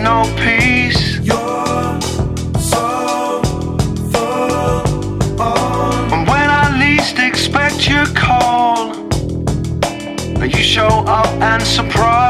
no peace. You're so full on. And when I least expect your call, you show up and surprise.